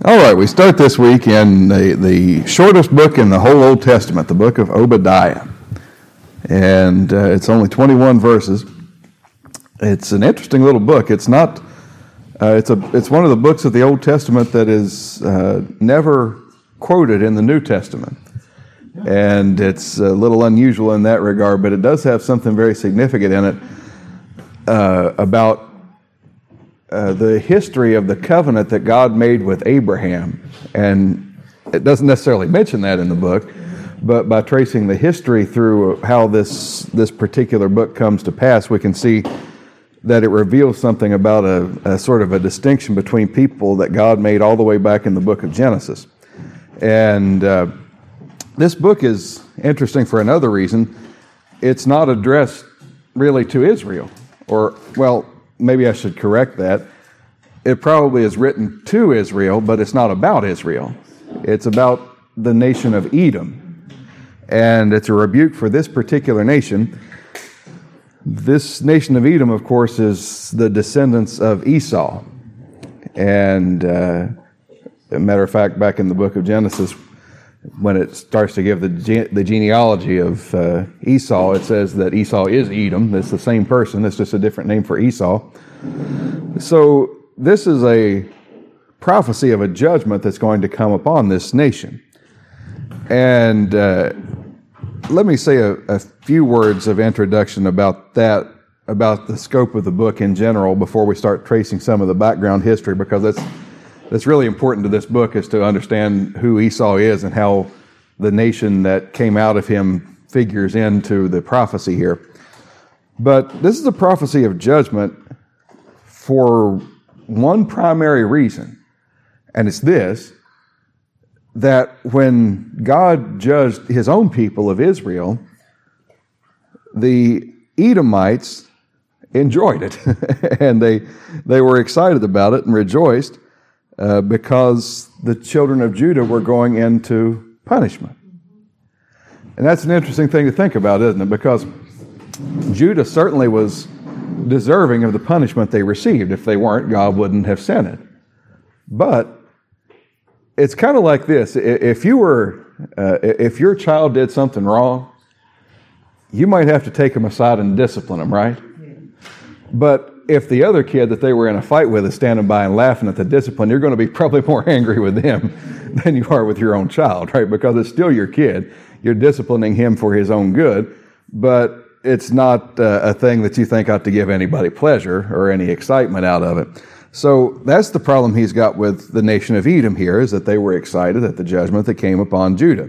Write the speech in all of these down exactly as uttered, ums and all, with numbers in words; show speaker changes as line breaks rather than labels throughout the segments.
All right, we start this week in the, the shortest book in the whole Old Testament, the book of Obadiah. And uh, it's only twenty-one verses. It's an interesting little book. It's not, uh, it's a, it's one of the books of the Old Testament that is uh, never quoted in the New Testament. And it's a little unusual in that regard, but it does have something very significant in it uh, about Uh, the history of the covenant that God made with Abraham. And it doesn't necessarily mention that in the book, but by tracing the history through how this this particular book comes to pass, we can see that it reveals something about a, a sort of a distinction between people that God made all the way back in the book of Genesis. And uh, this book is interesting for another reason. It's not addressed really to Israel, or, well, maybe I should correct that. It probably is written to Israel, but it's not about Israel. It's about the nation of Edom. And it's a rebuke for this particular nation. This nation of Edom, of course, is the descendants of Esau. And uh, as a matter of fact, back in the book of Genesis, when it starts to give the ge- the genealogy of uh, Esau, it says that Esau is Edom. It's the same person. It's just a different name for Esau. So this is a prophecy of a judgment that's going to come upon this nation. And uh, let me say a, a few words of introduction about that, about the scope of the book in general, before we start tracing some of the background history, because that's That's really important to this book, is to understand who Esau is and how the nation that came out of him figures into the prophecy here. But this is a prophecy of judgment for one primary reason, and it's this, that when God judged his own people of Israel, the Edomites enjoyed it, and they they were excited about it and rejoiced, Uh, because the children of Judah were going into punishment. And that's an interesting thing to think about, isn't it? Because Judah certainly was deserving of the punishment they received. If they weren't, God wouldn't have sent it. But it's kind of like this. If you were, uh, if your child did something wrong, you might have to take him aside and discipline him, right? But if the other kid that they were in a fight with is standing by and laughing at the discipline, you're going to be probably more angry with them than you are with your own child, right? Because it's still your kid. You're disciplining him for his own good, but it's not uh, a thing that you think ought to give anybody pleasure or any excitement out of it. So that's the problem he's got with the nation of Edom here, is that they were excited at the judgment that came upon Judah.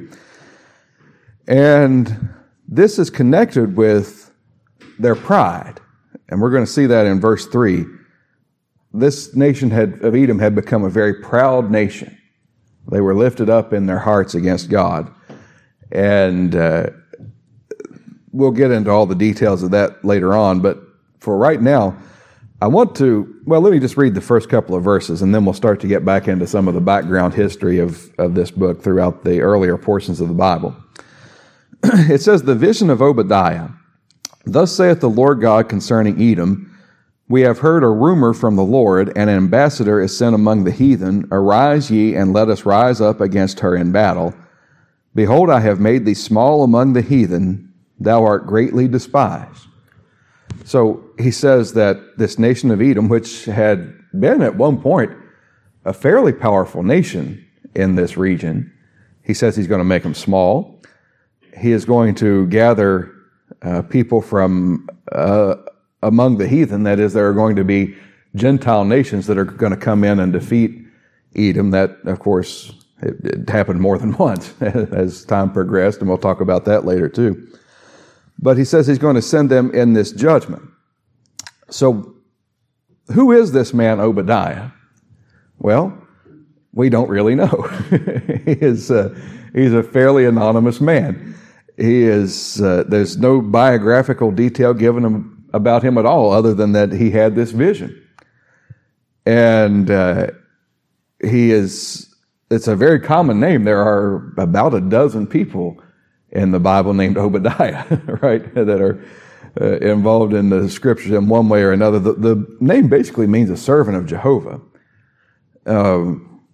And this is connected with their pride. And we're going to see that in verse three. This nation had, of Edom had become a very proud nation. They were lifted up in their hearts against God. And uh, we'll get into all the details of that later on. But for right now, I want to, well, let me just read the first couple of verses, and then we'll start to get back into some of the background history of, of this book throughout the earlier portions of the Bible. It says, "The vision of Obadiah. Thus saith the Lord God concerning Edom, We have heard a rumor from the Lord, and an ambassador is sent among the heathen. Arise ye, and let us rise up against her in battle. Behold, I have made thee small among the heathen. Thou art greatly despised." So he says that this nation of Edom, which had been at one point a fairly powerful nation in this region, he says he's going to make them small. He is going to gather Uh, people from uh, among the heathen. That is, there are going to be Gentile nations that are going to come in and defeat Edom. That, of course, it, it happened more than once as time progressed, and we'll talk about that later too. But he says he's going to send them in this judgment. So who is this man Obadiah? Well, we don't really know. he is, uh, he's a fairly anonymous man. He is, uh, there's no biographical detail given him about him at all, other than that he had this vision. And uh, he is, it's a very common name. There are about a dozen people in the Bible named Obadiah, right, that are uh, involved in the scriptures in one way or another. The, the name basically means a servant of Jehovah. Um,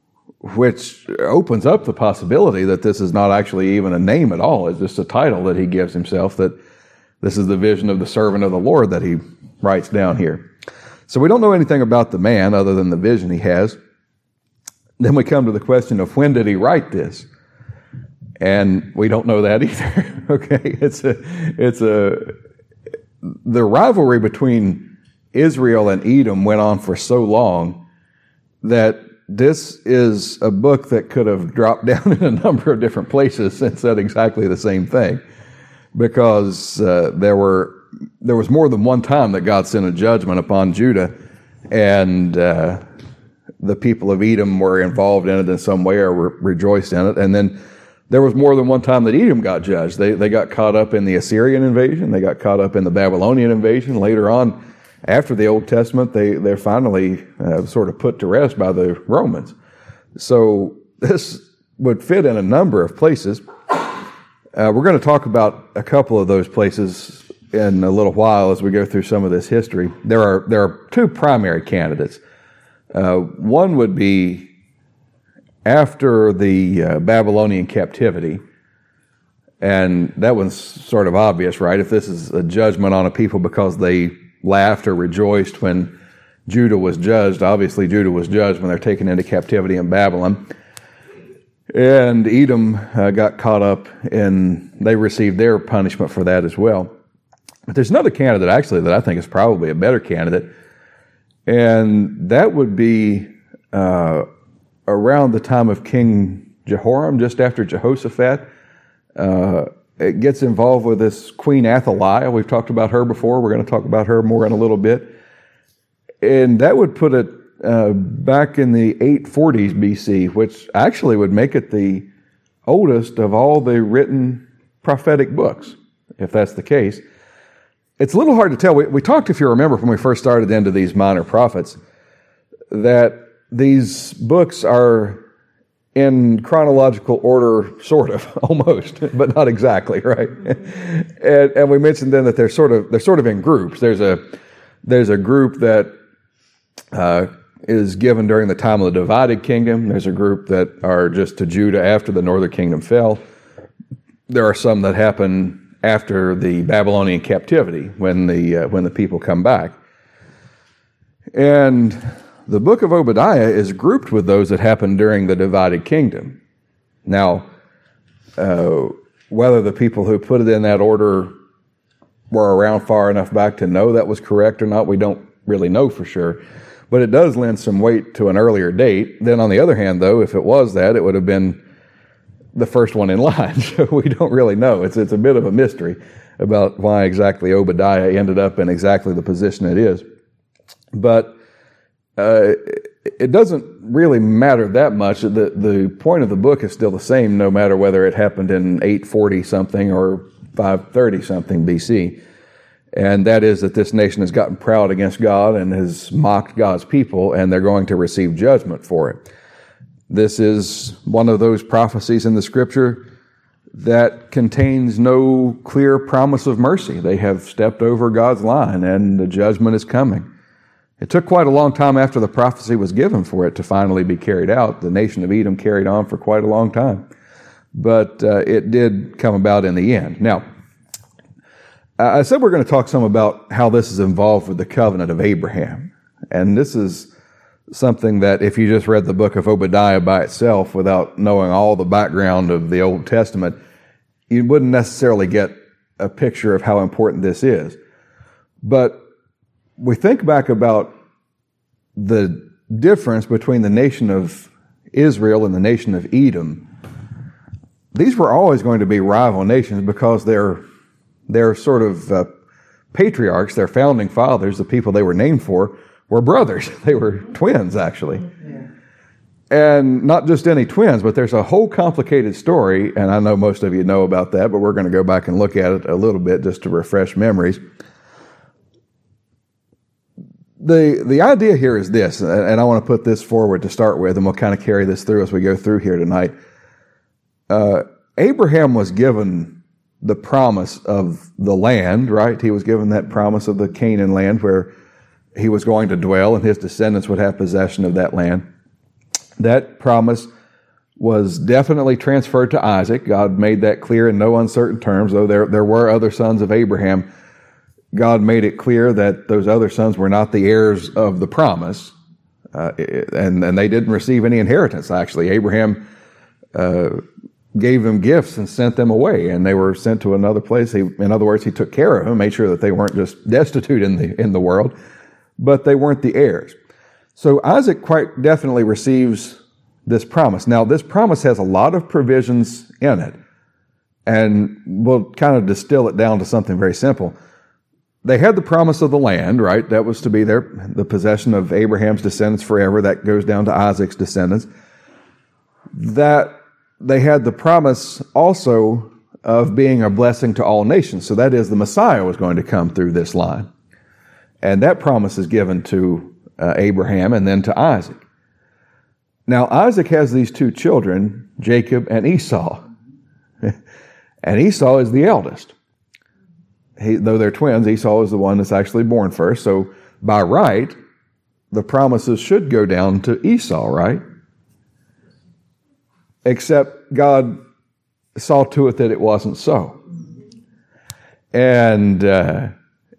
which opens up the possibility that this is not actually even a name at all. It's just a title that he gives himself, that this is the vision of the servant of the Lord that he writes down here. So we don't know anything about the man other than the vision he has. Then we come to the question of when did he write this? And we don't know that either. Okay, it's a, it's a, the rivalry between Israel and Edom went on for so long that this is a book that could have dropped down in a number of different places and said exactly the same thing, because uh, there were there was more than one time that God sent a judgment upon Judah, and uh, the people of Edom were involved in it in some way or re- rejoiced in it, and then there was more than one time that Edom got judged. They they got caught up in the Assyrian invasion. They got caught up in the Babylonian invasion. Later on, after the Old Testament, they, they're finally uh, sort of put to rest by the Romans. So this would fit in a number of places. Uh, we're going to talk about a couple of those places in a little while as we go through some of this history. There are, there are two primary candidates. Uh, one would be after the uh, Babylonian captivity, and that one's sort of obvious, right? If this is a judgment on a people because they laughed or rejoiced when Judah was judged, obviously Judah was judged when they're taken into captivity in Babylon. And Edom uh, got caught up in, they received their punishment for that as well. But there's another candidate actually that I think is probably a better candidate, and that would be uh, around the time of King Jehoram, just after Jehoshaphat. Uh, it gets involved with this Queen Athaliah. We've talked about her before. We're going to talk about her more in a little bit. And that would put it uh, back in the eight forties B C, which actually would make it the oldest of all the written prophetic books, if that's the case. It's a little hard to tell. We, we talked, if you remember, when we first started into these minor prophets, that these books are in chronological order, sort of, almost, but not exactly, right? and, and we mentioned then that they're sort of they're sort of in groups. There's a there's a group that uh, is given during the time of the divided kingdom. There's a group that are just to Judah after the northern kingdom fell. There are some that happen after the Babylonian captivity, when the uh, when the people come back. And the book of Obadiah is grouped with those that happened during the divided kingdom. Now, uh, whether the people who put it in that order were around far enough back to know that was correct or not, we don't really know for sure. But it does lend some weight to an earlier date. Then on the other hand, though, if it was that, it would have been the first one in line. So we don't really know. It's, it's a bit of a mystery about why exactly Obadiah ended up in exactly the position it is. But Uh, it doesn't really matter that much. The, the point of the book is still the same, no matter whether it happened in eight forty something or five thirty something B C. And that is that this nation has gotten proud against God and has mocked God's people, and they're going to receive judgment for it. This is one of those prophecies in the Scripture that contains no clear promise of mercy. They have stepped over God's line, and the judgment is coming. It took quite a long time after the prophecy was given for it to finally be carried out. The nation of Edom carried on for quite a long time. But uh, it did come about in the end. Now, I said we're going to talk some about how this is involved with the covenant of Abraham. And this is something that if you just read the book of Obadiah by itself without knowing all the background of the Old Testament, you wouldn't necessarily get a picture of how important this is. But we think back about the difference between the nation of Israel and the nation of Edom. These were always going to be rival nations because they're, they're sort of uh, patriarchs, their founding fathers, the people they were named for, were brothers. They were twins, actually. Yeah. And not just any twins, but there's a whole complicated story, and I know most of you know about that, but we're going to go back and look at it a little bit just to refresh memories. The the idea here is this, and I want to put this forward to start with, and we'll kind of carry this through as we go through here tonight. Uh, Abraham was given the promise of the land, right? He was given that promise of the Canaan land where he was going to dwell and his descendants would have possession of that land. That promise was definitely transferred to Isaac. God made that clear in no uncertain terms, though there, there were other sons of Abraham. God made it clear that those other sons were not the heirs of the promise, uh, and, and they didn't receive any inheritance, actually. Abraham uh, gave them gifts and sent them away, and they were sent to another place. He, in other words, he took care of them, made sure that they weren't just destitute in the in the world, but they weren't the heirs. So Isaac quite definitely receives this promise. Now, this promise has a lot of provisions in it, and we'll kind of distill it down to something very simple. They had the promise of the land, right? That was to be their the possession of Abraham's descendants forever. That goes down to Isaac's descendants. That they had the promise also of being a blessing to all nations. So that is, the Messiah was going to come through this line. And that promise is given to uh, Abraham and then to Isaac. Now, Isaac has these two children, Jacob and Esau. And Esau is the eldest. He, though they're twins, Esau is the one that's actually born first. So by right, the promises should go down to Esau, right? Except God saw to it that it wasn't so. And uh,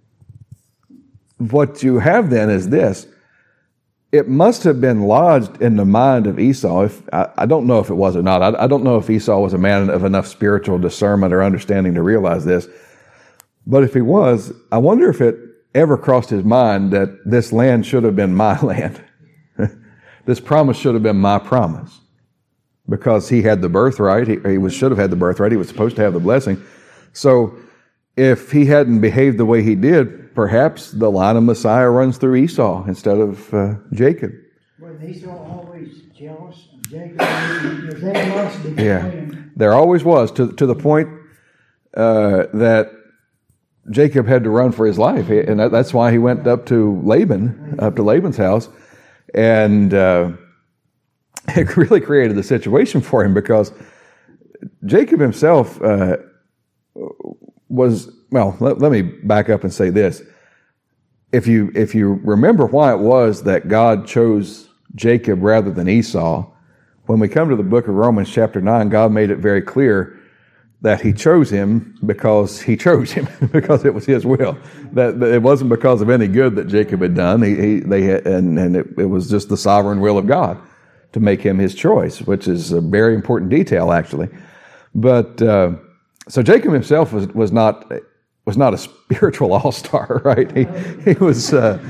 what you have then is this. It must have been lodged in the mind of Esau. If, I, I don't know if it was or not. I, I don't know if Esau was a man of enough spiritual discernment or understanding to realize this. But if he was, I wonder if it ever crossed his mind that this land should have been my land. This promise should have been my promise. Because he had the birthright. He, he was, should have had the birthright. He was supposed to have the blessing. So if he hadn't behaved the way he did, perhaps the line of Messiah runs through Esau instead of uh, Jacob.
Was Esau always jealous of Jacob? Was there animosity between
Yeah,
them?
there always was, to, to the point uh, that Jacob had to run for his life. And that, that's why he went up to Laban, up to Laban's house. And uh, it really created the situation for him, because Jacob himself uh, was, well, let, let me back up and say this. If you, if you remember why it was that God chose Jacob rather than Esau, when we come to the book of Romans chapter nine, God made it very clear that he chose him because he chose him, because it was his will. That, that it wasn't because of any good that Jacob had done. He, he they had, and, and it, it was just the sovereign will of God to make him his choice, which is a very important detail, actually. But uh, so Jacob himself was was not was not a spiritual all-star, right? He he was uh,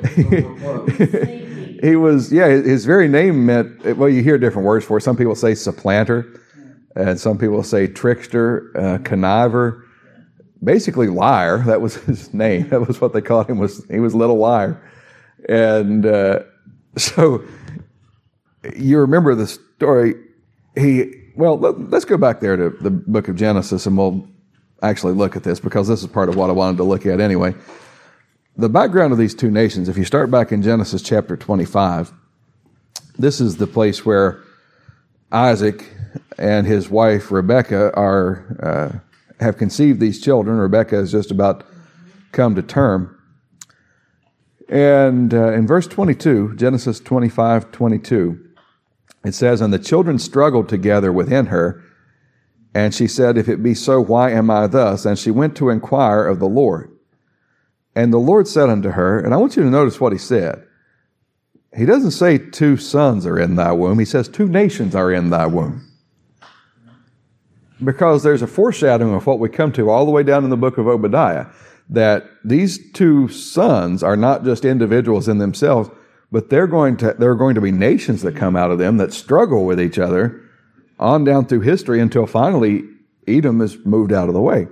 he, he was yeah. His very name meant, well, you hear different words for it. Some people say supplanter, and some people say trickster, uh, conniver, basically liar. That was his name. That was what they called him. Was he was a little liar, and uh, so. You remember the story. He well, let, let's go back there to the book of Genesis, and we'll actually look at this, because this is part of what I wanted to look at anyway. The background of these two nations, if you start back in Genesis chapter twenty-five, this is the place where Isaac and his wife Rebekah are uh, have conceived these children. Rebekah has just about come to term. And uh, in verse twenty-two, Genesis twenty-five twenty-two, it says, "And the children struggled together within her, and she said, If it be so, why am I thus? And she went to inquire of the Lord. And the Lord said unto her," and I want you to notice what he said. He doesn't say two sons are in thy womb. He says two nations are in thy womb. Because there's a foreshadowing of what we come to all the way down in the book of Obadiah, that these two sons are not just individuals in themselves, but they're going to, there are going to be nations that come out of them that struggle with each other on down through history until finally Edom is moved out of the way.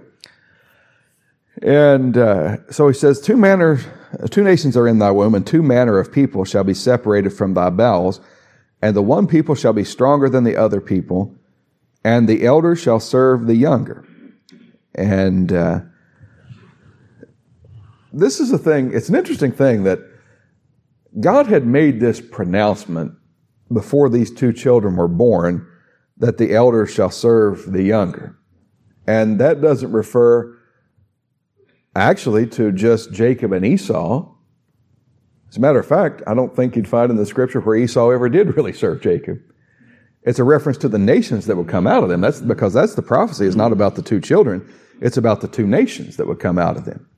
And uh, so he says, two manner, two nations are in thy womb, and two manner of people shall be separated from thy bowels, and the one people shall be stronger than the other people, and the elder shall serve the younger. And uh, this is a thing, it's an interesting thing that God had made this pronouncement before these two children were born, that the elder shall serve the younger. And that doesn't refer actually to just Jacob and Esau. As a matter of fact, I don't think you'd find in the scripture where Esau ever did really serve Jacob. It's a reference to the nations that would come out of them. That's because that's the prophecy. It's not about the two children. It's about the two nations that would come out of them.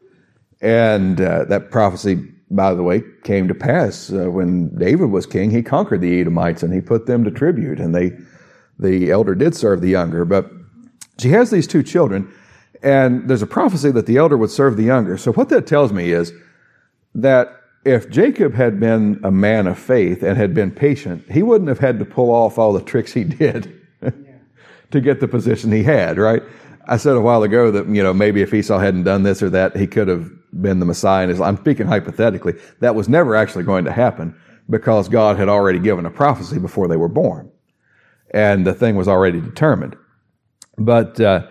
And uh, that prophecy, by the way, came to pass uh, when David was king. He conquered the Edomites and he put them to tribute, and they, the elder did serve the younger. But she has these two children, and there's a prophecy that the elder would serve the younger. So what that tells me is that if Jacob had been a man of faith and had been patient, he wouldn't have had to pull off all the tricks he did to get the position he had, right? I said a while ago that, you know, maybe if Esau hadn't done this or that, he could have been the Messiah in his life. I'm speaking hypothetically. That was never actually going to happen because God had already given a prophecy before they were born. And the thing was already determined. But uh,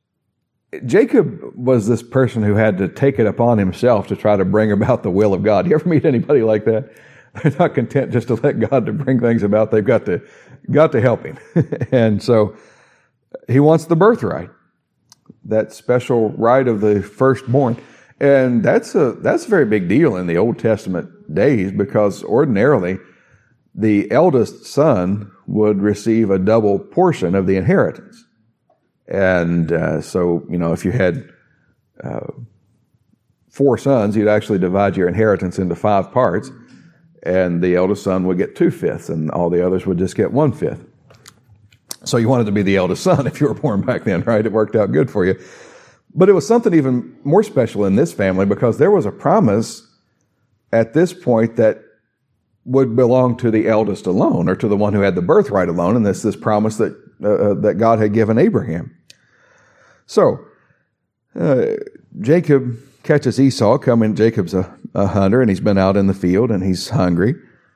Jacob was this person who had to take it upon himself to try to bring about the will of God. You ever meet anybody like that? They're not content just to let God to bring things about. They've got to, got to help him. And so he wants the birthright, that special right of the firstborn. And that's a, that's a very big deal in the Old Testament days, because ordinarily the eldest son would receive a double portion of the inheritance. And uh, so, you know, if you had uh, four sons, you'd actually divide your inheritance into five parts, and the eldest son would get two-fifths, and all the others would just get one-fifth. So you wanted to be the eldest son if you were born back then, right? It worked out good for you. But it was something even more special in this family, because there was a promise at this point that would belong to the eldest alone, or to the one who had the birthright alone, and this this promise that uh, that God had given Abraham. So uh, Jacob catches Esau coming. Jacob's a, a hunter, and he's been out in the field, and he's hungry.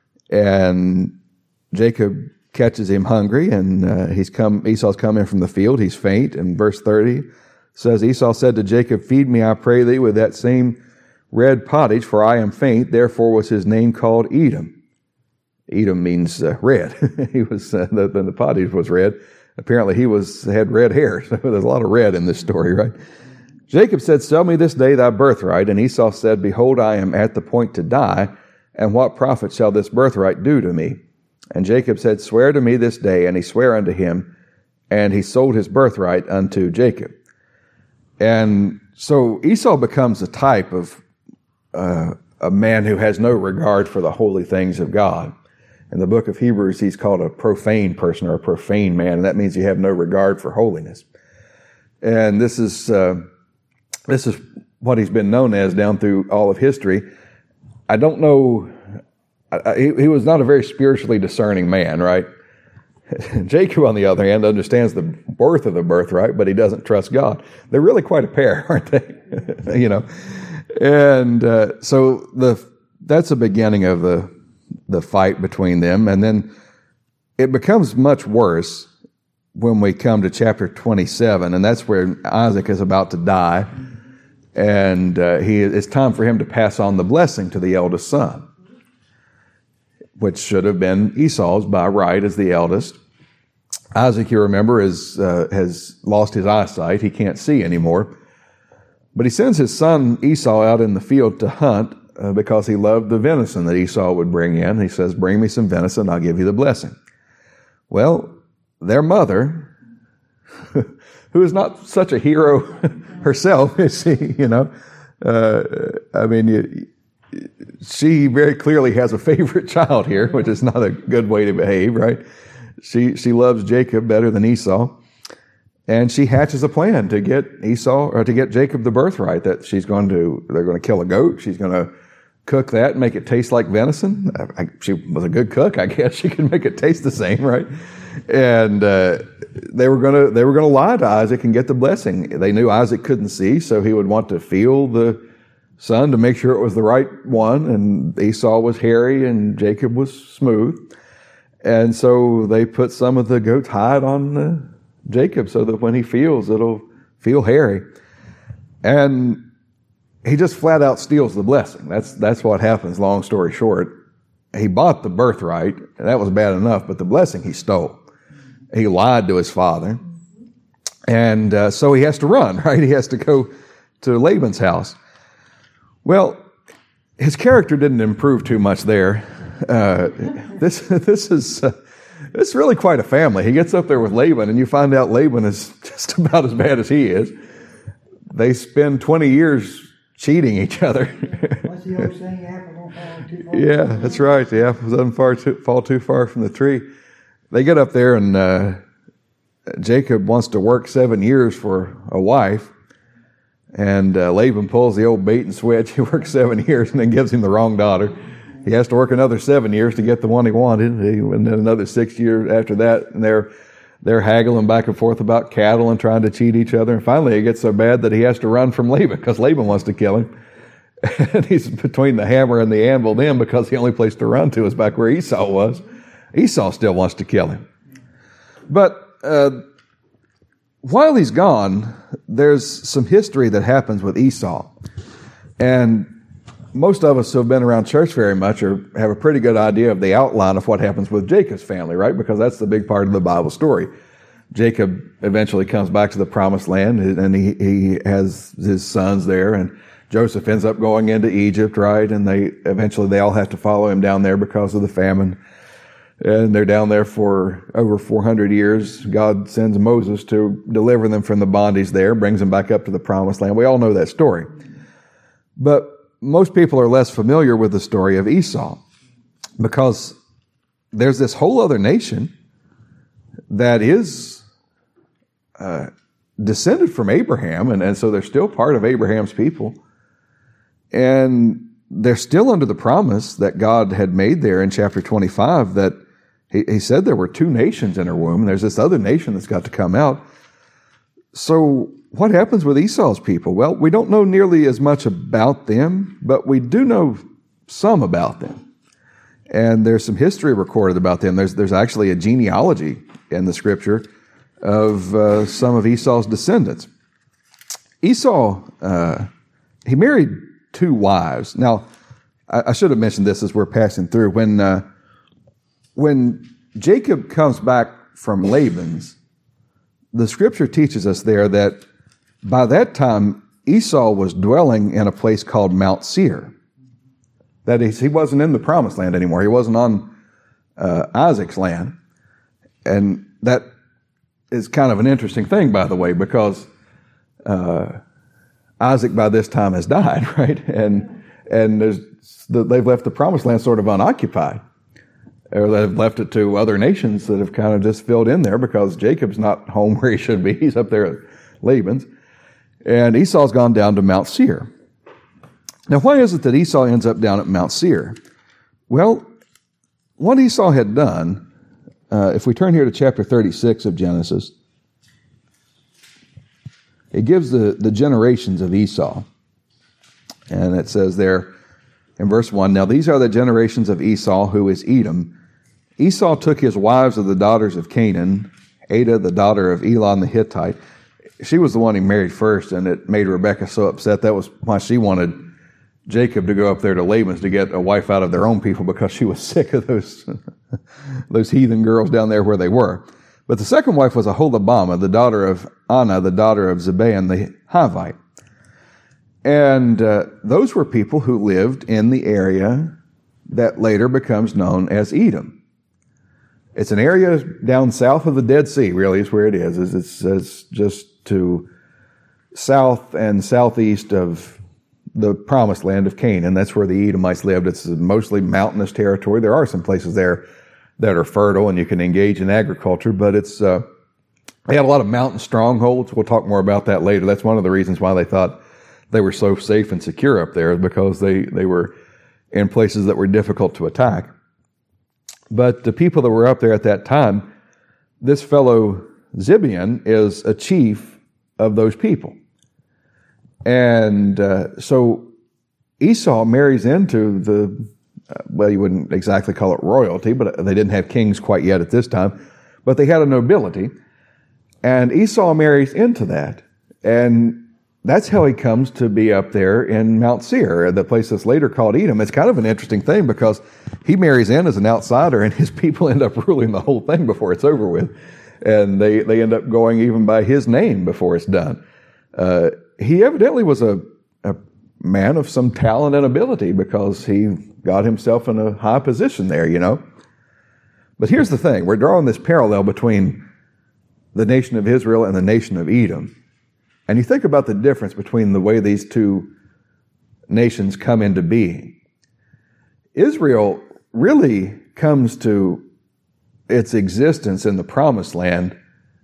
And Jacob catches him hungry, and uh, he's come. Esau's coming from the field. He's faint. And verse thirty says, Esau said to Jacob, "Feed me, I pray thee, with that same red pottage, for I am faint." Therefore was his name called Edom. Edom means uh, red. he was uh, the, the pottage was red. Apparently he was had red hair. So there's a lot of red in this story, right? Jacob said, "Sell me this day thy birthright." And Esau said, "Behold, I am at the point to die, and what profit shall this birthright do to me?" And Jacob said, "Swear to me this day." And he sware unto him, and he sold his birthright unto Jacob. And so Esau becomes a type of uh, a man who has no regard for the holy things of God. In the book of Hebrews, he's called a profane person, or a profane man, and that means you have no regard for holiness. And this is uh, this is what he's been known as down through all of history. I don't know, I, he, he was not a very spiritually discerning man, right? Jacob, on the other hand, understands the worth of the birthright, but he doesn't trust God. They're really quite a pair, aren't they? you know, and uh, so the that's the beginning of the the fight between them, and then it becomes much worse when we come to chapter twenty-seven, and that's where Isaac is about to die, and uh, he it's time for him to pass on the blessing to the eldest son, which should have been Esau's by right as the eldest. Isaac, you remember, is uh, has lost his eyesight. He can't see anymore. But he sends his son Esau out in the field to hunt uh, because he loved the venison that Esau would bring in. He says, "Bring me some venison, I'll give you the blessing." Well, their mother, who is not such a hero herself, is she, you know, uh, I mean, you, she very clearly has a favorite child here, which is not a good way to behave, right? She she loves Jacob better than Esau, and she hatches a plan to get Esau or to get Jacob the birthright. That she's going to they're going to kill a goat. She's going to cook that and make it taste like venison. I, she was a good cook, I guess. She could make it taste the same, right? And uh, they were going to they were going to lie to Isaac and get the blessing. They knew Isaac couldn't see, so he would want to feel the son to make sure it was the right one. And Esau was hairy and Jacob was smooth. And so they put some of the goat's hide on uh, Jacob so that when he feels, it'll feel hairy. And he just flat out steals the blessing. That's that's what happens, long story short. He bought the birthright, and that was bad enough, but the blessing he stole. He lied to his father. And uh, so he has to run, right? He has to go to Laban's house. Well, his character didn't improve too much there. Uh, this this is uh, it's really quite a family. He gets up there with Laban, and you find out Laban is just about as bad as he is. They spend twenty years cheating each other.
What's the old saying? Apple don't fall too far.
Yeah, that's right. The apple doesn't far too, fall too far from the tree. They get up there, and uh, Jacob wants to work seven years for a wife, and uh, Laban pulls the old bait and switch. He works seven years and then gives him the wrong daughter. He has to work another seven years to get the one he wanted, and then another six years after that, and they're they're haggling back and forth about cattle and trying to cheat each other. And finally, it gets so bad that he has to run from Laban because Laban wants to kill him. And he's between the hammer and the anvil then, because the only place to run to is back where Esau was. Esau still wants to kill him. But uh, while he's gone, there's some history that happens with Esau. And most of us who have been around church very much or have a pretty good idea of the outline of what happens with Jacob's family, right? Because that's the big part of the Bible story. Jacob eventually comes back to the promised land, and he, he has his sons there, and Joseph ends up going into Egypt, right? And they eventually they all have to follow him down there because of the famine. And they're down there for over four hundred years. God sends Moses to deliver them from the bondage there, brings them back up to the promised land. We all know that story. But most people are less familiar with the story of Esau, because there's this whole other nation that is uh, descended from Abraham, and, and so they're still part of Abraham's people. And they're still under the promise that God had made there in chapter twenty-five, that he, he said there were two nations in her womb, and there's this other nation that's got to come out. So what happens with Esau's people? Well, we don't know nearly as much about them, but we do know some about them. And there's some history recorded about them. There's there's actually a genealogy in the scripture of uh, some of Esau's descendants. Esau, uh, he married two wives. Now, I, I should have mentioned this as we're passing through. When uh, when Jacob comes back from Laban's, the scripture teaches us there that by that time, Esau was dwelling in a place called Mount Seir. That is, he wasn't in the promised land anymore. He wasn't on uh, Isaac's land. And that is kind of an interesting thing, by the way, because uh, Isaac by this time has died, right? And and there's, they've left the promised land sort of unoccupied. Or they've left it to other nations that have kind of just filled in there, because Jacob's not home where he should be. He's up there at Laban's. And Esau's gone down to Mount Seir. Now, why is it that Esau ends up down at Mount Seir? Well, what Esau had done, uh, if we turn here to chapter thirty-six of Genesis, it gives the, the generations of Esau. And it says there in verse one, "Now these are the generations of Esau, who is Edom. Esau took his wives of the daughters of Canaan, Adah, the daughter of Elon the Hittite." She was the one he married first, and it made Rebekah so upset. That was why she wanted Jacob to go up there to Laban's to get a wife out of their own people, because she was sick of those, those heathen girls down there where they were. But the second wife was Aholibamah, the daughter of Anna, the daughter of Zebaon the Hivite. And uh, those were people who lived in the area that later becomes known as Edom. It's an area down south of the Dead Sea, really, is where it is. It's, it's just to south and southeast of the promised land of Canaan. That's where the Edomites lived. It's mostly mountainous territory. There are some places there that are fertile and you can engage in agriculture, but it's uh, they had a lot of mountain strongholds. We'll talk more about that later. That's one of the reasons why they thought they were so safe and secure up there, is because they, they were in places that were difficult to attack. But the people that were up there at that time, this fellow Zebaon is a chief of those people. And uh, so Esau marries into the, uh, well, you wouldn't exactly call it royalty, but they didn't have kings quite yet at this time, but they had a nobility. And Esau marries into that. And that's how he comes to be up there in Mount Seir, the place that's later called Edom. It's kind of an interesting thing, because he marries in as an outsider, and his people end up ruling the whole thing before it's over with. And they, they end up going even by his name before it's done. Uh, he evidently was a, a man of some talent and ability, because he got himself in a high position there, you know. But here's the thing. We're drawing this parallel between the nation of Israel and the nation of Edom. And you think about the difference between the way these two nations come into being. Israel really comes to its existence in the Promised Land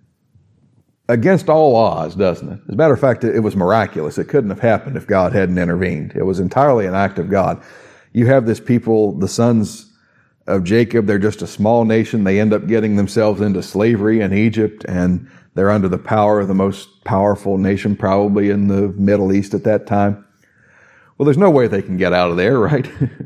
against all odds, doesn't it? As a matter of fact, it was miraculous. It couldn't have happened if God hadn't intervened. It was entirely an act of God. You have this people, the sons of Jacob, they're just a small nation. They end up getting themselves into slavery in Egypt, and they're under the power of the most powerful nation probably in the Middle East at that time. Well, there's no way they can get out of there, right?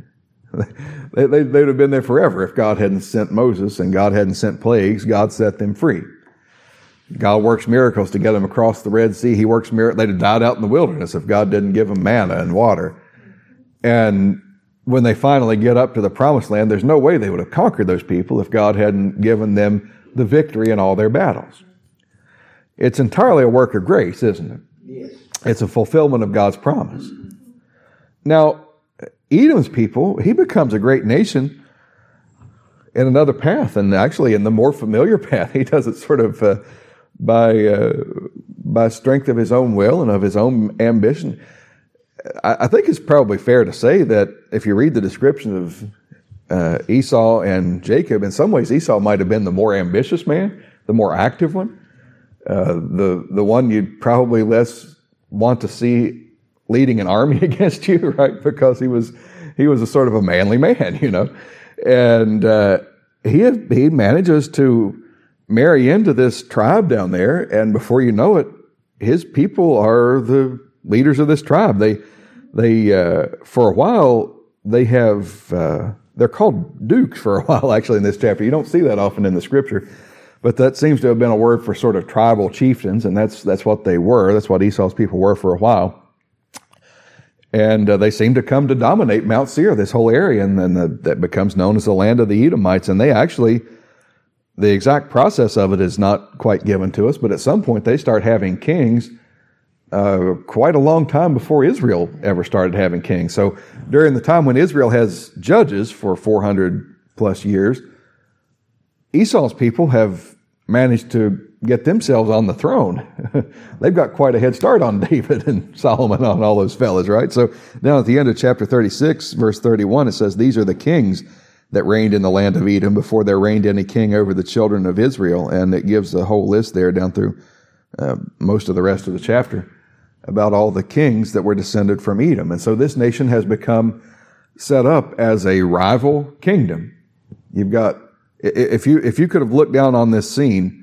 they, they, they'd have been there forever if God hadn't sent Moses and God hadn't sent plagues. God set them free. God works miracles to get them across the Red Sea. He works miracles. They'd have died out in the wilderness if God didn't give them manna and water. And when they finally get up to the Promised Land, there's no way they would have conquered those people if God hadn't given them the victory in all their battles. It's entirely a work of grace, isn't it?
Yes.
It's a fulfillment of God's promise. Now, Edom's people, he becomes a great nation in another path, and actually in the more familiar path. He does it sort of uh, by uh, by strength of his own will and of his own ambition. I, I think it's probably fair to say that if you read the description of uh, Esau and Jacob, in some ways Esau might have been the more ambitious man, the more active one, uh, the the one you'd probably less want to see leading an army against you, right? Because he was he was a sort of a manly man, you know, and uh, he he manages to marry into this tribe down there, and before you know it, his people are the leaders of this tribe. They they uh, for a while they have uh, they're called dukes for a while actually in this chapter. You don't see that often in the scripture, but that seems to have been a word for sort of tribal chieftains, and that's that's what they were. That's what Esau's people were for a while. And uh, they seem to come to dominate Mount Seir, this whole area, and then the, that becomes known as the land of the Edomites. And they actually, the exact process of it is not quite given to us, but at some point they start having kings uh, quite a long time before Israel ever started having kings. So during the time when Israel has judges for four hundred plus years, Esau's people have managed to get themselves on the throne. They've got quite a head start on David and Solomon, on all those fellas, right? So now at the end of chapter thirty-six, verse thirty-one, it says, "These are the kings that reigned in the land of Edom before there reigned any king over the children of Israel." And it gives the whole list there down through uh, most of the rest of the chapter about all the kings that were descended from Edom. And so this nation has become set up as a rival kingdom. You've got, if you, if you could have looked down on this scene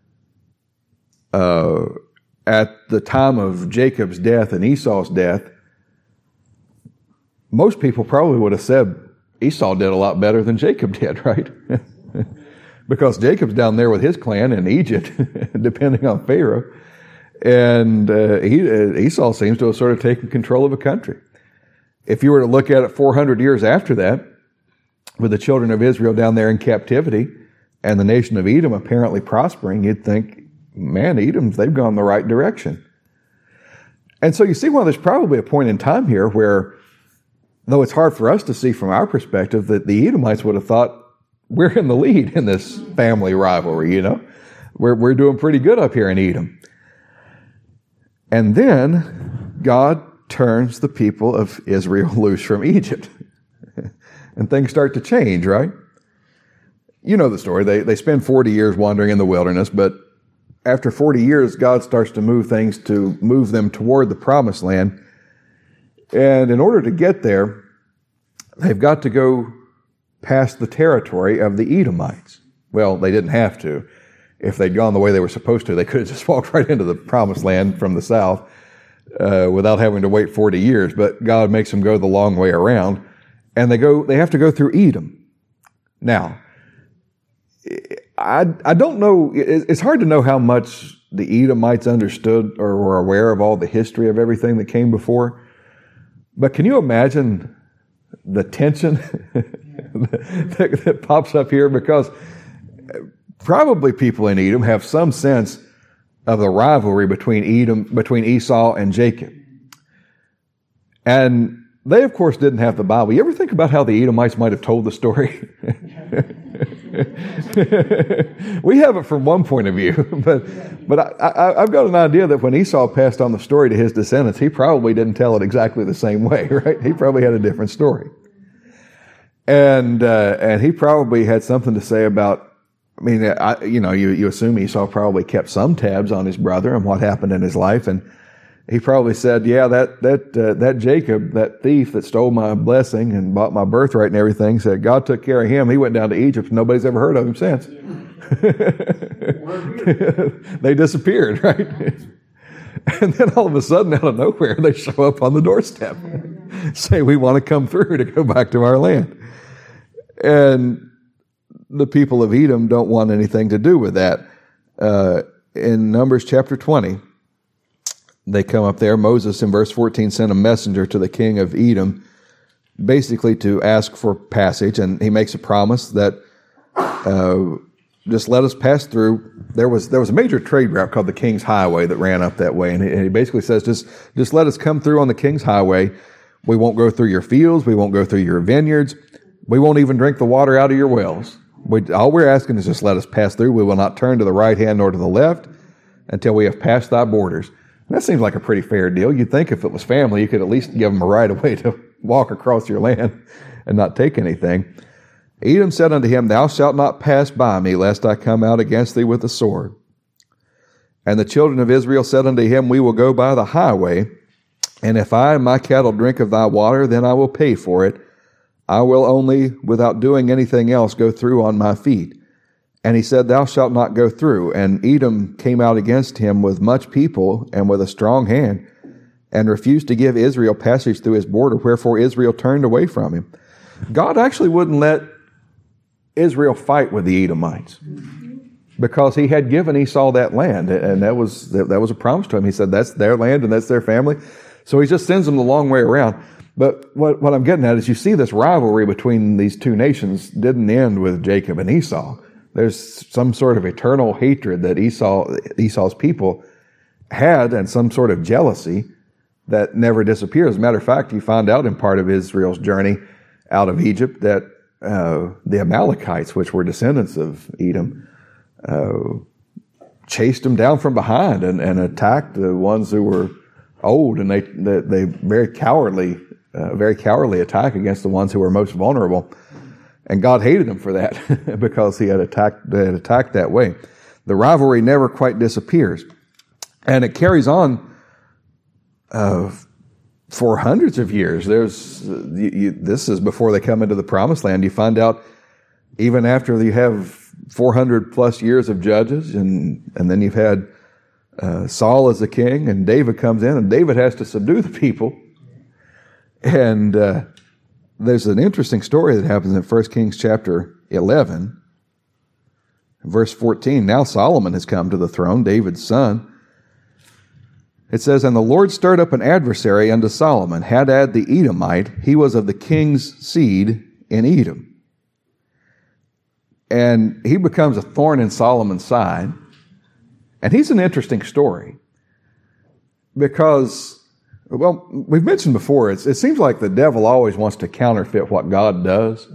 Uh, at the time of Jacob's death and Esau's death, most people probably would have said Esau did a lot better than Jacob did, right? Because Jacob's down there with his clan in Egypt, depending on Pharaoh, and uh, he, uh, Esau seems to have sort of taken control of a country. If you were to look at it four hundred years after that, with the children of Israel down there in captivity and the nation of Edom apparently prospering, you'd think, man, Edom's, they've gone the right direction. And so you see, well, there's probably a point in time here where, though it's hard for us to see from our perspective, that the Edomites would have thought, we're in the lead in this family rivalry, you know. We're, we're doing pretty good up here in Edom. And then God turns the people of Israel loose from Egypt. And things start to change, right? You know the story. They, they spend forty years wandering in the wilderness, but after forty years, God starts to move things to move them toward the Promised Land. And in order to get there, they've got to go past the territory of the Edomites. Well, they didn't have to. If they'd gone the way they were supposed to, they could have just walked right into the Promised Land from the south uh, without having to wait forty years. But God makes them go the long way around, and they go. They have to go through Edom. Now, I, I don't know, it's hard to know how much the Edomites understood or were aware of all the history of everything that came before. But can you imagine the tension that, that pops up here? Because probably people in Edom have some sense of the rivalry between Edom, between Esau and Jacob. And they, of course, didn't have the Bible. You ever think about how the Edomites might have told the story? We have it from one point of view, but but I, I, I've got an idea that when Esau passed on the story to his descendants, he probably didn't tell it exactly the same way, right? He probably had a different story. And uh, and he probably had something to say about, I mean, I, you know, you, you assume Esau probably kept some tabs on his brother and what happened in his life, and he probably said, yeah, that that uh, that Jacob, that thief that stole my blessing and bought my birthright and everything, said God took care of him. He went down to Egypt, and nobody's ever heard of him since. They disappeared, right? And then all of a sudden, out of nowhere, they show up on the doorstep, say, we want to come through to go back to our land. And the people of Edom don't want anything to do with that. Uh, in Numbers chapter twenty, they come up there. Moses, in verse fourteen, sent a messenger to the king of Edom, basically to ask for passage, and he makes a promise that uh, just let us pass through. There was there was a major trade route called the King's Highway that ran up that way, and he, and he basically says, just just let us come through on the King's Highway. We won't go through your fields. We won't go through your vineyards. We won't even drink the water out of your wells. We, all we're asking is just let us pass through. We will not turn to the right hand nor to the left until we have passed thy borders. And that seems like a pretty fair deal. You'd think if it was family, you could at least give them a right of way to walk across your land and not take anything. Edom said unto him, thou shalt not pass by me, lest I come out against thee with the sword. And the children of Israel said unto him, we will go by the highway, and if I and my cattle drink of thy water, then I will pay for it. I will only, without doing anything else, go through on my feet. And he said, thou shalt not go through. And Edom came out against him with much people and with a strong hand, and refused to give Israel passage through his border, wherefore Israel turned away from him. God actually wouldn't let Israel fight with the Edomites, because he had given Esau that land, and that was that was a promise to him. He said, that's their land and that's their family. So he just sends them the long way around. But what, what I'm getting at is, you see this rivalry between these two nations didn't end with Jacob and Esau. There's some sort of eternal hatred that Esau, Esau's people had, and some sort of jealousy that never disappears. As a matter of fact, you find out in part of Israel's journey out of Egypt that uh, the Amalekites, which were descendants of Edom, uh, chased them down from behind and, and attacked the ones who were old, and they they, they very cowardly, uh, very cowardly attack against the ones who were most vulnerable. And God hated them for that because he had attacked, they had attacked that way. The rivalry never quite disappears. And it carries on uh, for hundreds of years. There's you, you, this is before they come into the promised land. You find out even after you have four hundred plus years of judges, and, and then you've had uh, Saul as the king, and David comes in, and David has to subdue the people. And uh, there's an interesting story that happens in First Kings chapter eleven, verse fourteen. Now Solomon has come to the throne, David's son. It says, and the Lord stirred up an adversary unto Solomon, Hadad the Edomite. He was of the king's seed in Edom. And he becomes a thorn in Solomon's side. And he's an interesting story because, well, we've mentioned before, it's, it seems like the devil always wants to counterfeit what God does.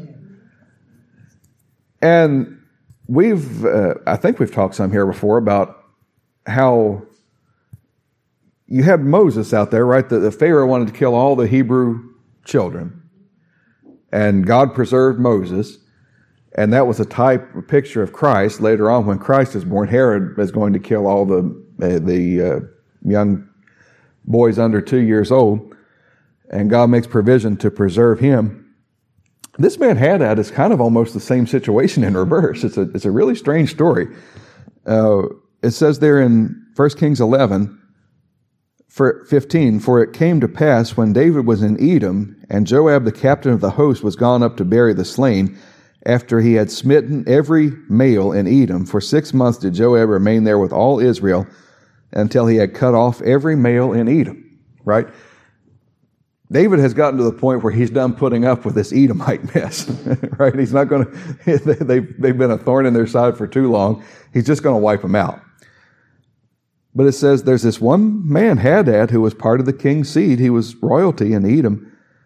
And we've, uh, I think we've talked some here before about how you have Moses out there, right? The, the Pharaoh wanted to kill all the Hebrew children, and God preserved Moses. And that was a type, a picture of Christ. Later on, when Christ is born, Herod is going to kill all the uh, the uh, young boys under two years old, and God makes provision to preserve him. This man Hadad is kind of almost the same situation in reverse. It's a it's a really strange story. Uh, it says there in First Kings eleven, for fifteen, for it came to pass when David was in Edom, and Joab the captain of the host was gone up to bury the slain, after he had smitten every male in Edom, for six months did Joab remain there with all Israel, until he had cut off every male in Edom. Right? David has gotten to the point where he's done putting up with this Edomite mess. Right? He's not going to, they've, they've been a thorn in their side for too long. He's just going to wipe them out. But it says there's this one man, Hadad, who was part of the king's seed. He was royalty in Edom.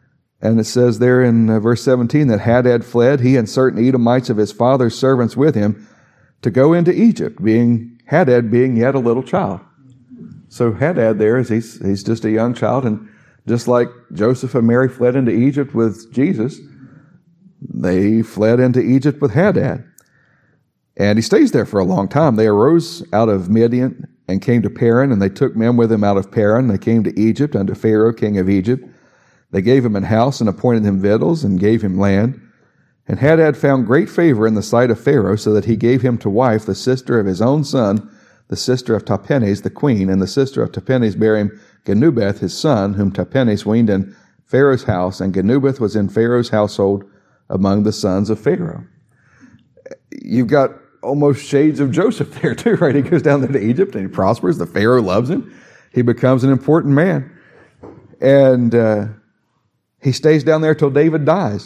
And it says there in uh, verse seventeen that Hadad fled, he and certain Edomites of his father's servants with him, to go into Egypt, being Hadad being yet a little child. So Hadad there is he's he's just a young child, and just like Joseph and Mary fled into Egypt with Jesus, they fled into Egypt with Hadad. And he stays there for a long time. They arose out of Midian and came to Paran, and they took men with them out of Paran. They came to Egypt unto Pharaoh, king of Egypt. They gave him an house and appointed him victuals and gave him land. And Hadad found great favor in the sight of Pharaoh, so that he gave him to wife the sister of his own son, the sister of Tahpenes the queen, and the sister of Tahpenes bare him Genubeth his son, whom Tahpenes weaned in Pharaoh's house, and Genubeth was in Pharaoh's household among the sons of Pharaoh. You've got almost shades of Joseph there too, right? He goes down there to Egypt and he prospers. The Pharaoh loves him. He becomes an important man. And uh, he stays down there till David dies.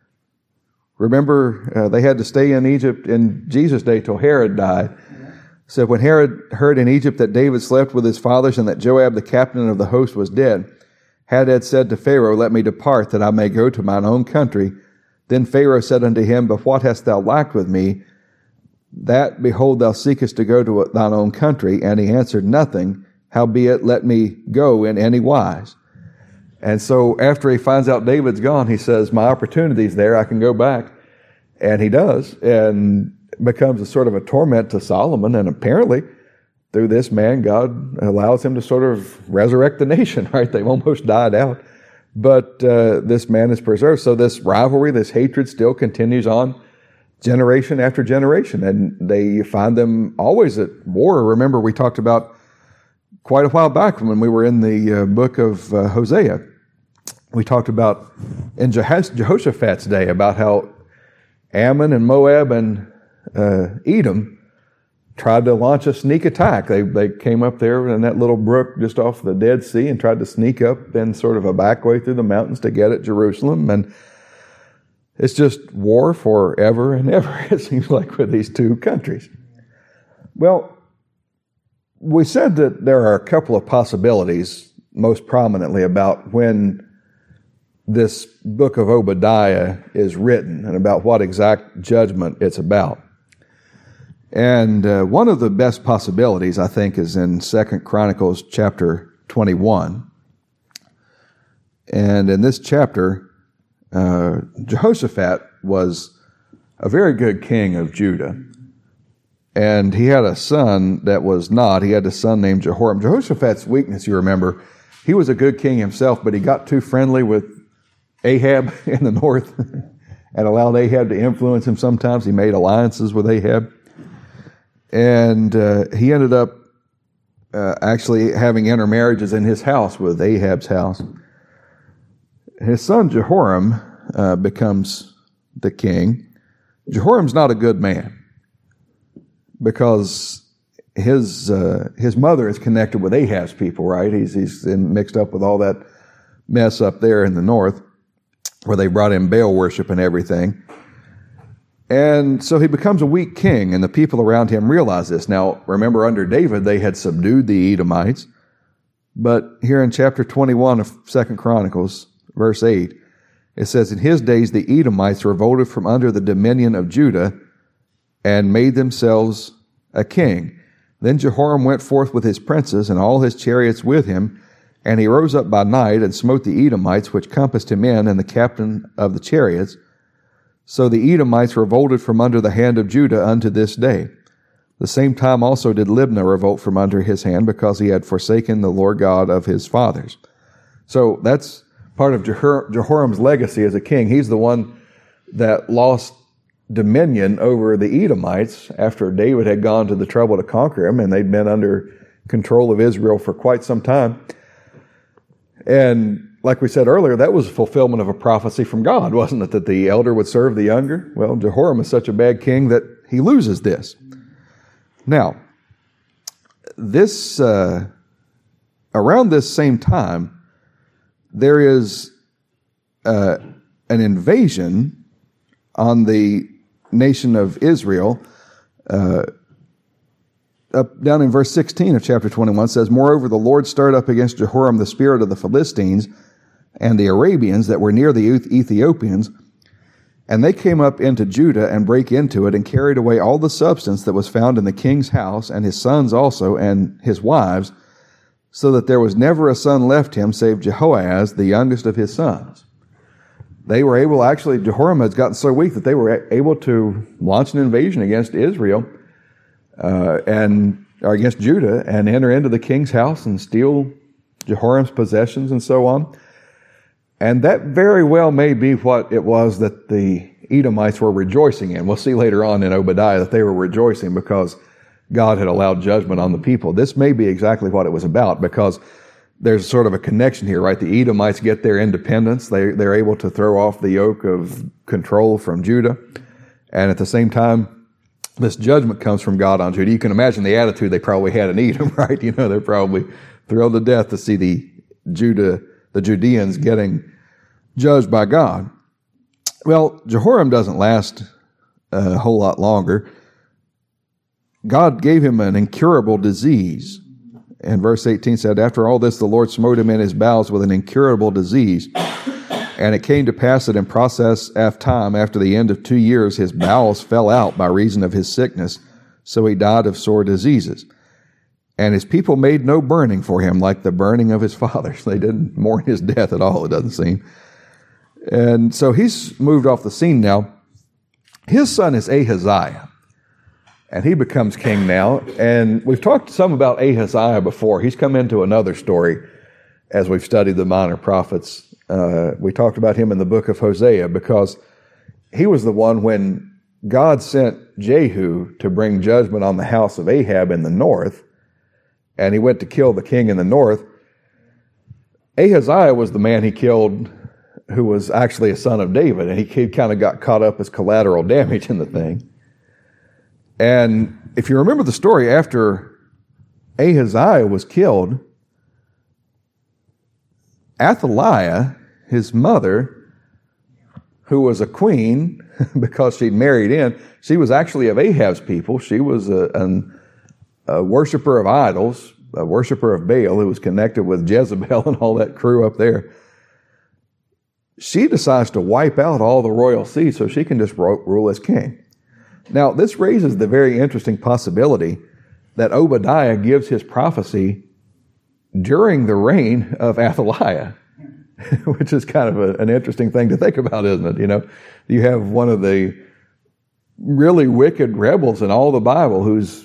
Remember, uh, they had to stay in Egypt in Jesus' day till Herod died. So when Herod heard in Egypt that David slept with his fathers and that Joab, the captain of the host, was dead, Hadad said to Pharaoh, let me depart, that I may go to mine own country. Then Pharaoh said unto him, but what hast thou lacked with me? That, behold, thou seekest to go to thine own country. And he answered, nothing, howbeit let me go in any wise. And so after he finds out David's gone, he says, my opportunity's there, I can go back. And he does, and becomes a sort of a torment to Solomon. And apparently, through this man, God allows him to sort of resurrect the nation, right? They've almost died out. But uh, this man is preserved. So this rivalry, this hatred still continues on generation after generation. And they find them always at war. Remember, we talked about quite a while back when we were in the uh, book of uh, Hosea. We talked about in Jehoshaphat's day about how Ammon and Moab and uh, Edom tried to launch a sneak attack. They they came up there in that little brook just off the Dead Sea and tried to sneak up in sort of a back way through the mountains to get at Jerusalem. And it's just war forever and ever, it seems like, with these two countries. Well, we said that there are a couple of possibilities, most prominently, about when this book of Obadiah is written and about what exact judgment it's about. And uh, one of the best possibilities, I think, is in Second Chronicles chapter twenty-one. And in this chapter, uh, Jehoshaphat was a very good king of Judah. And he had a son that was not. He had a son named Jehoram. Jehoshaphat's weakness, you remember, he was a good king himself, but he got too friendly with Ahab in the north and allowed Ahab to influence him sometimes. He made alliances with Ahab. And uh, he ended up uh, actually having intermarriages in his house with Ahab's house. His son Jehoram uh, becomes the king. Jehoram's not a good man because his uh, his mother is connected with Ahab's people, right? He's he's in, mixed up with all that mess up there in the north, where they brought in Baal worship and everything. And so he becomes a weak king, and the people around him realize this. Now, remember, under David, they had subdued the Edomites. But here in chapter twenty-one of Second Chronicles, verse eight, it says, in his days the Edomites revolted from under the dominion of Judah and made themselves a king. Then Jehoram went forth with his princes and all his chariots with him, and he rose up by night and smote the Edomites which compassed him in, and the captain of the chariots. So the Edomites revolted from under the hand of Judah unto this day. The same time also did Libnah revolt from under his hand, because he had forsaken the Lord God of his fathers. So that's part of Jehor- Jehoram's legacy as a king. He's the one that lost dominion over the Edomites after David had gone to the trouble to conquer him, and they'd been under control of Israel for quite some time. And like we said earlier, that was a fulfillment of a prophecy from God, wasn't it? That the elder would serve the younger? Well, Jehoram is such a bad king that he loses this. Now, this uh, around this same time, there is uh, an invasion on the nation of Israel. Uh, Up down in verse sixteen of chapter twenty-one says, moreover, the Lord stirred up against Jehoram the spirit of the Philistines, and the Arabians that were near the Ethiopians, and they came up into Judah and brake into it and carried away all the substance that was found in the king's house, and his sons also, and his wives, so that there was never a son left him save Jehoahaz, the youngest of his sons. They were able, actually, Jehoram had gotten so weak that they were able to launch an invasion against Israel uh, and or against Judah and enter into the king's house and steal Jehoram's possessions and so on. And that very well may be what it was that the Edomites were rejoicing in. We'll see later on in Obadiah that they were rejoicing because God had allowed judgment on the people. This may be exactly what it was about, because there's sort of a connection here, right? The Edomites get their independence. They, they're able to throw off the yoke of control from Judah. And at the same time, this judgment comes from God on Judah. You can imagine the attitude they probably had in Edom, right? You know, they're probably thrilled to death to see the Judah, the Judeans getting judged by God. Well, Jehoram doesn't last a whole lot longer. God gave him an incurable disease. And verse eighteen said, after all this, the Lord smote him in his bowels with an incurable disease. And it came to pass that in process of time, after the end of two years, his bowels fell out by reason of his sickness. So he died of sore diseases. And his people made no burning for him like the burning of his fathers. They didn't mourn his death at all, it doesn't seem. And so he's moved off the scene now. His son is Ahaziah. And he becomes king now. And we've talked some about Ahaziah before. He's come into another story as we've studied the minor prophets. Uh, we talked about him in the book of Hosea because he was the one when God sent Jehu to bring judgment on the house of Ahab in the north, and he went to kill the king in the north. Ahaziah was the man he killed who was actually a son of David, and he, he kind of got caught up as collateral damage in the thing. And if you remember the story, after Ahaziah was killed, Athaliah, his mother, who was a queen because she'd married in, she was actually of Ahab's people. She was a, an, a worshiper of idols, a worshiper of Baal who was connected with Jezebel and all that crew up there. She decides to wipe out all the royal seed so she can just rule as king. Now, this raises the very interesting possibility that Obadiah gives his prophecy during the reign of Athaliah, which is kind of a, an interesting thing to think about, isn't it? You know, you have one of the really wicked rebels in all the Bible who's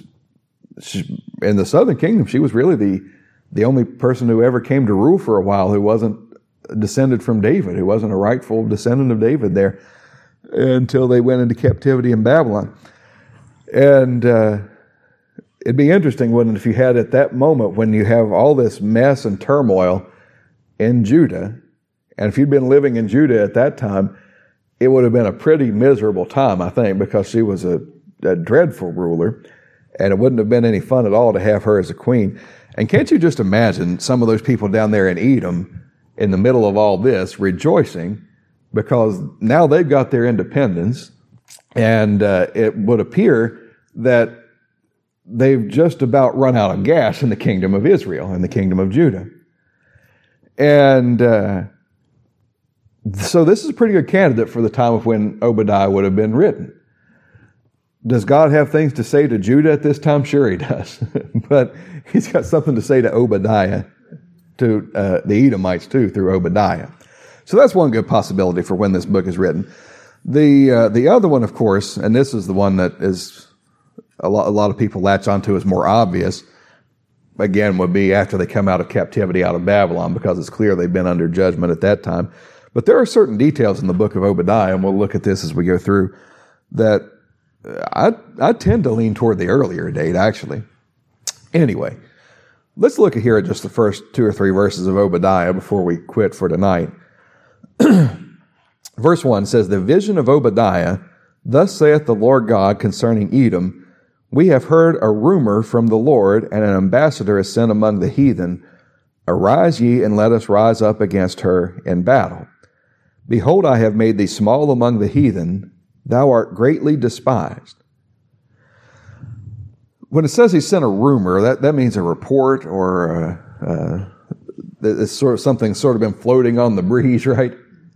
in the southern kingdom. She was really the, the only person who ever came to rule for a while who wasn't descended from David, who wasn't a rightful descendant of David there, until they went into captivity in Babylon. And uh, it'd be interesting, wouldn't it, if you had at that moment when you have all this mess and turmoil in Judah, and if you'd been living in Judah at that time, it would have been a pretty miserable time, I think, because she was a, a dreadful ruler, and it wouldn't have been any fun at all to have her as a queen. And can't you just imagine some of those people down there in Edom in the middle of all this rejoicing because now they've got their independence, and uh, it would appear that they've just about run out of gas in the kingdom of Israel, in the kingdom of Judah. And uh, so this is a pretty good candidate for the time of when Obadiah would have been written. Does God have things to say to Judah at this time? Sure he does. But he's got something to say to Obadiah, to uh, the Edomites too, through Obadiah. So that's one good possibility for when this book is written. The uh, the other one, of course, and this is the one that is a lot, a lot of people latch onto as more obvious, again, would be after they come out of captivity out of Babylon, because it's clear they've been under judgment at that time. But there are certain details in the book of Obadiah, and we'll look at this as we go through, that I, I tend to lean toward the earlier date, actually. Anyway, let's look at here at just the first two or three verses of Obadiah before we quit for tonight. Verse one says, the vision of Obadiah, thus saith the Lord God concerning Edom, we have heard a rumor from the Lord, and an ambassador is sent among the heathen. Arise ye, and let us rise up against her in battle. Behold, I have made thee small among the heathen. Thou art greatly despised. When it says he sent a rumor, that, that means a report, or a, a, it's sort of something sort of been floating on the breeze, right?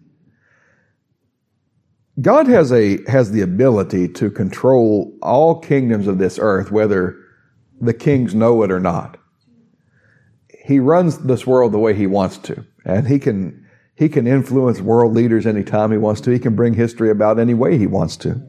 God has a has the ability to control all kingdoms of this earth, whether the kings know it or not. He runs this world the way he wants to, and he can he can influence world leaders anytime he wants to. He can bring history about any way he wants to.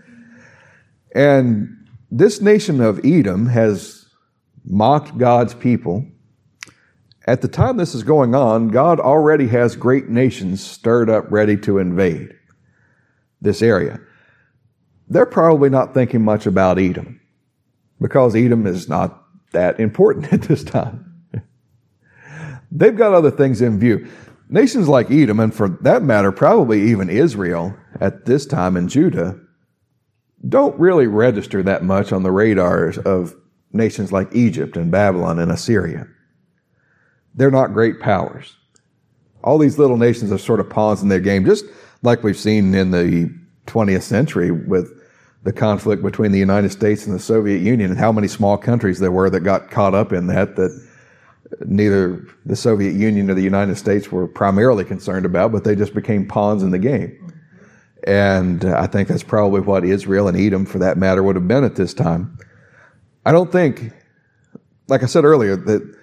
And this nation of Edom has mocked God's people. At the time this is going on, God already has great nations stirred up ready to invade this area. They're probably not thinking much about Edom because Edom is not that important at this time. They've got other things in view. Nations like Edom, and for that matter, probably even Israel at this time in Judah, don't really register that much on the radars of nations like Egypt and Babylon and Assyria. They're not great powers. All these little nations are sort of pawns in their game, just like we've seen in the twentieth century with the conflict between the United States and the Soviet Union, and how many small countries there were that got caught up in that, that neither the Soviet Union or the United States were primarily concerned about, but they just became pawns in the game. And I think that's probably what Israel and Edom, for that matter, would have been at this time. I don't think, like I said earlier, that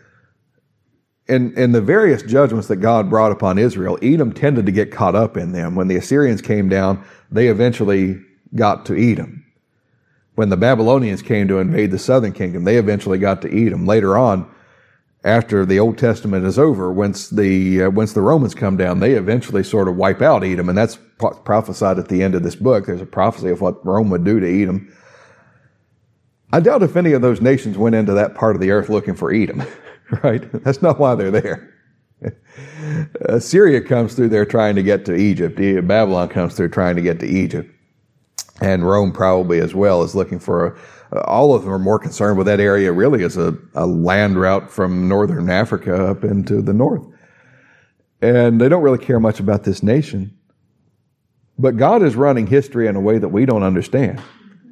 in, in the various judgments that God brought upon Israel, Edom tended to get caught up in them. When the Assyrians came down, they eventually got to Edom. When the Babylonians came to invade the southern kingdom, they eventually got to Edom. Later on, after the Old Testament is over, once the uh, once the Romans come down, they eventually sort of wipe out Edom, and that's prophesied at the end of this book. There's a prophecy of what Rome would do to Edom. I doubt if any of those nations went into that part of the earth looking for Edom, right? That's not why they're there. Assyria comes through there trying to get to Egypt. Babylon comes through trying to get to Egypt. And Rome probably as well is looking for a Uh, all of them are more concerned with that area really as a, a land route from northern Africa up into the north. And they don't really care much about this nation. But God is running history in a way that we don't understand.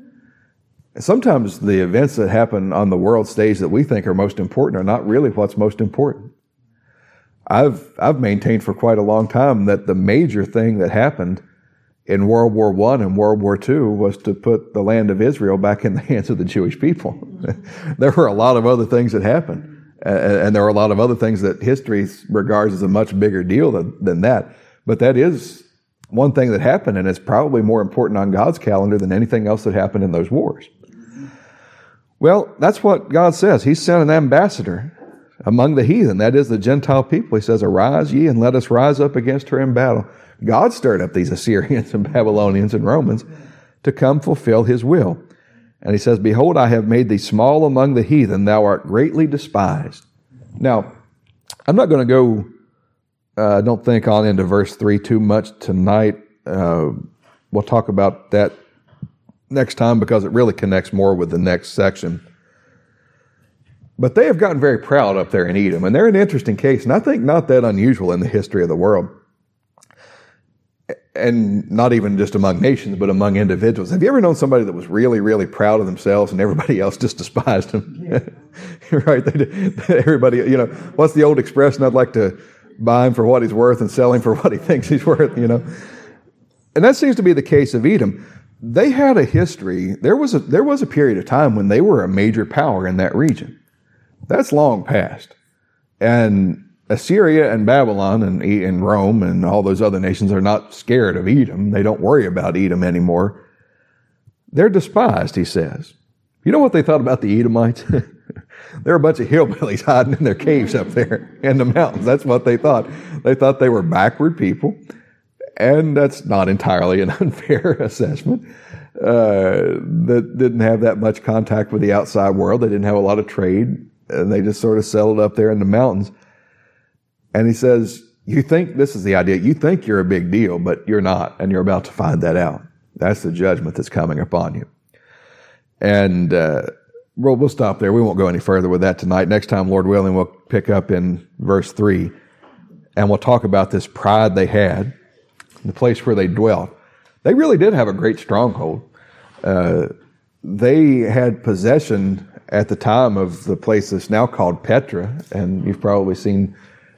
Sometimes the events that happen on the world stage that we think are most important are not really what's most important. I've, I've maintained for quite a long time that the major thing that happened in World War One and World War Two was to put the land of Israel back in the hands of the Jewish people. There were a lot of other things that happened, and there were a lot of other things that history regards as a much bigger deal than, than that. But that is one thing that happened, and it's probably more important on God's calendar than anything else that happened in those wars. Well, that's what God says. He sent an ambassador among the heathen, that is the Gentile people. He says, "Arise ye, and let us rise up against her in battle." God stirred up these Assyrians and Babylonians and Romans to come fulfill his will. And he says, "Behold, I have made thee small among the heathen. Thou art greatly despised." Now, I'm not going to go, I uh, don't think, on into verse three too much tonight. Uh, we'll talk about that next time because it really connects more with the next section. But they have gotten very proud up there in Edom, and they're an interesting case, and I think not that unusual in the history of the world. And not even just among nations, but among individuals. Have you ever known somebody that was really, really proud of themselves and everybody else just despised them? Yeah. Right? They did, everybody, you know, what's the old expression? I'd like to buy him for what he's worth and sell him for what he thinks he's worth, you know. And that seems to be the case of Edom. They had a history. There was a, there was a period of time when they were a major power in that region. That's long past. And Assyria and Babylon and, and Rome and all those other nations are not scared of Edom. They don't worry about Edom anymore. They're despised, he says. You know what they thought about the Edomites? They're a bunch of hillbillies hiding in their caves up there in the mountains. That's what they thought. They thought they were backward people. And that's not entirely an unfair assessment. Uh, that didn't have that much contact with the outside world. They didn't have a lot of trade. And they just sort of settled up there in the mountains. And he says, you think, this is the idea, you think you're a big deal, but you're not, and you're about to find that out. That's the judgment that's coming upon you. And uh, well, we'll stop there. We won't go any further with that tonight. Next time, Lord willing, we'll pick up in verse three, and we'll talk about this pride they had, the place where they dwelt. They really did have a great stronghold. Uh, they had possession at the time of the place that's now called Petra, and you've probably seen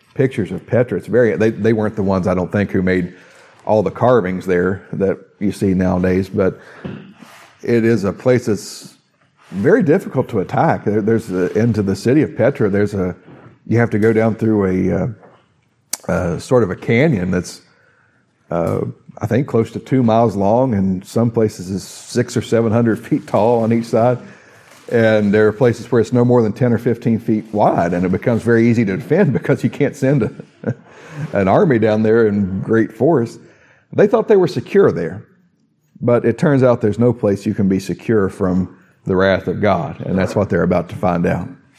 pictures of Petra. It's very, they, they weren't the ones, I don't think, who made all the carvings there that you see nowadays, but it is a place that's very difficult to attack. There, there's a, into the city of Petra, there's a, you have to go down through a, uh, uh, sort of a canyon that's, uh, I think, close to two miles long, and some places is six or seven hundred feet tall on each side. And there are places where it's no more than ten or fifteen feet wide, and it becomes very easy to defend because you can't send a, an army down there in great force. They thought they were secure there, but it turns out there's no place you can be secure from the wrath of God, and that's what they're about to find out.